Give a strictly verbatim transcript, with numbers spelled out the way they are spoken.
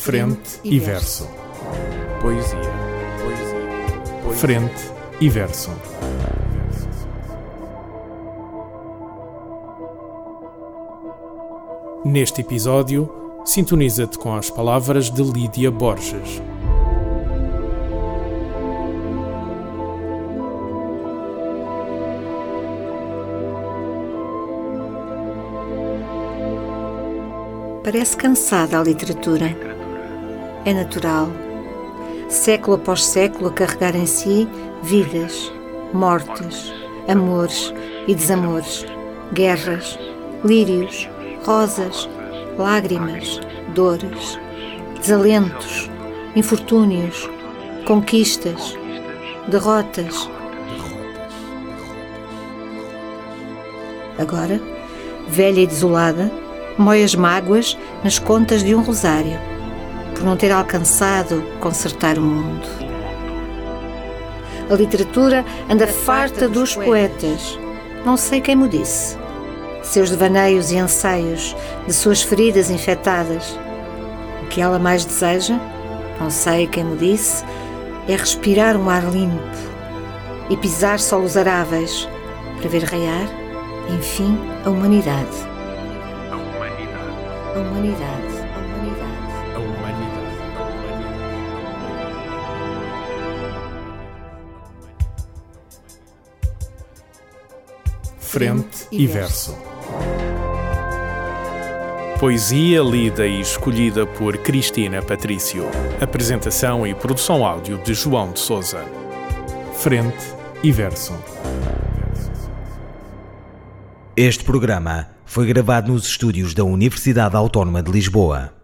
Frente e verso. Poesia. Poesia. Poesia. Frente e verso. Neste episódio, sintoniza-te com as palavras de Lídia Borges. Parece cansada a literatura. É natural. Século após século a carregar em si vidas, mortes, amores e desamores, guerras, lírios, rosas, lágrimas, dores, desalentos, infortúnios, conquistas, derrotas. Agora, velha e desolada, mói as mágoas nas contas de um rosário, por não ter alcançado consertar o mundo. A literatura anda farta dos poetas, não sei quem me disse. Seus devaneios e anseios, de suas feridas infectadas. O que ela mais deseja, não sei quem me disse, é respirar um ar limpo e pisar solos aráveis para ver raiar, enfim, a humanidade. A humanidade, a humanidade, A humanidade. Frente e verso. Poesia lida e escolhida por Cristina Patrício. Apresentação e produção áudio de João de Sousa. Frente e verso. Este programa foi gravado nos estúdios da Universidade Autónoma de Lisboa.